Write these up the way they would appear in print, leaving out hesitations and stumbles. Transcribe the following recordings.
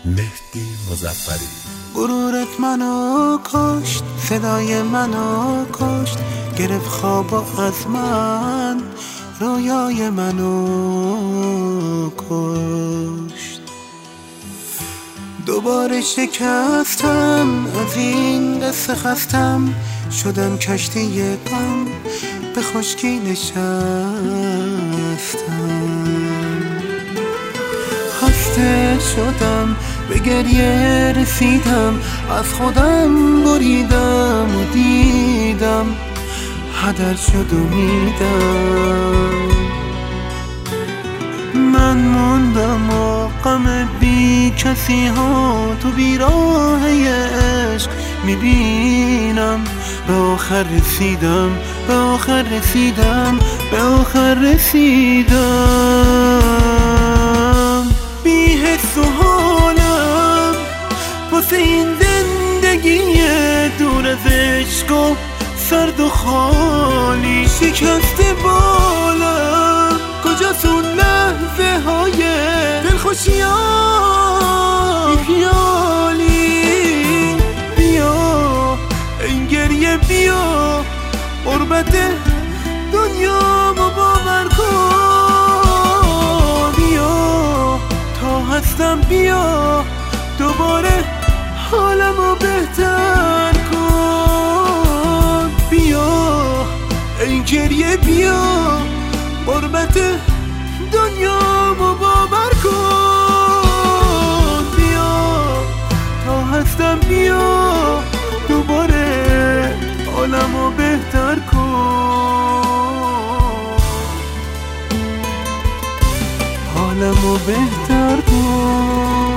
مهدی مظفری. غرورت منو کشت، صدای منو کشت، گرفت خوابو از من، رویای منو کشت. دوباره شکستم، از این قصه خستم، شدم کشتی غم، به خشکی نشستم. خسته شدم، به گریه رسیدم، از خودم بریدم و دیدم هدر شد امیدم. من موندم و غم بی کسی ها تو بیراه عشق میبینم. به آخر رسیدم، به آخر رسیدم، به آخر رسیدم. بی حس و حالم واسه این زندگی دور از عشق و سرد و خالی. شکسته بالم، کجاست اون لحظه های دلخوشی ها بی خیالی. بیا این گریه، بیا غربت دنیا ما باور کن. بیا تا هستم، بیا دوباره حالمو بهتر کن. بیا این گریه، بیا غربت دنیا ما باور کن. بیا تا هستم، بیا دوباره حالمو بهتر کن، حالمو بهتر کن.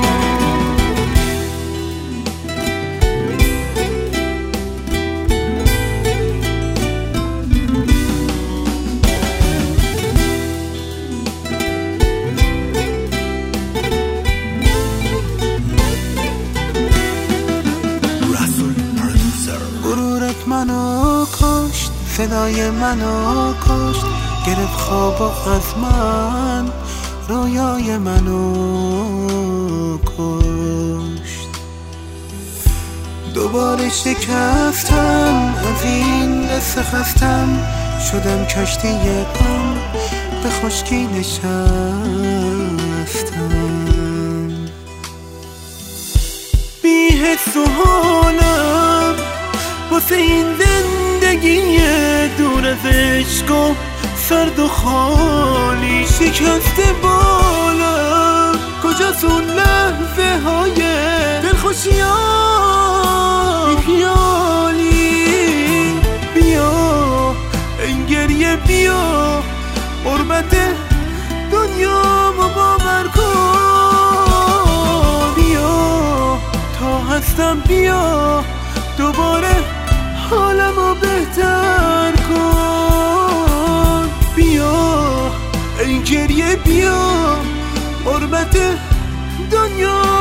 غرورت منو کشت، صدای منو کشت، گرفت خوابو از من، رویای منو کشت. دوباره شکستم، از این قصه خستم، شدم کشتی غم، به خشکی نشستم. بی حس و حالم واسه این زندگی دور از عشق و سرد و خالی. شکسته بالم، کجاست اون لحظه های دلخوشی ها بی خیالی. بیا این گریه، بیا غربت دنیا ما باور کن. بیا تا هستم، بیا دوباره حالمو بهتر کن. بیا این گریه، بیا غربت دنیا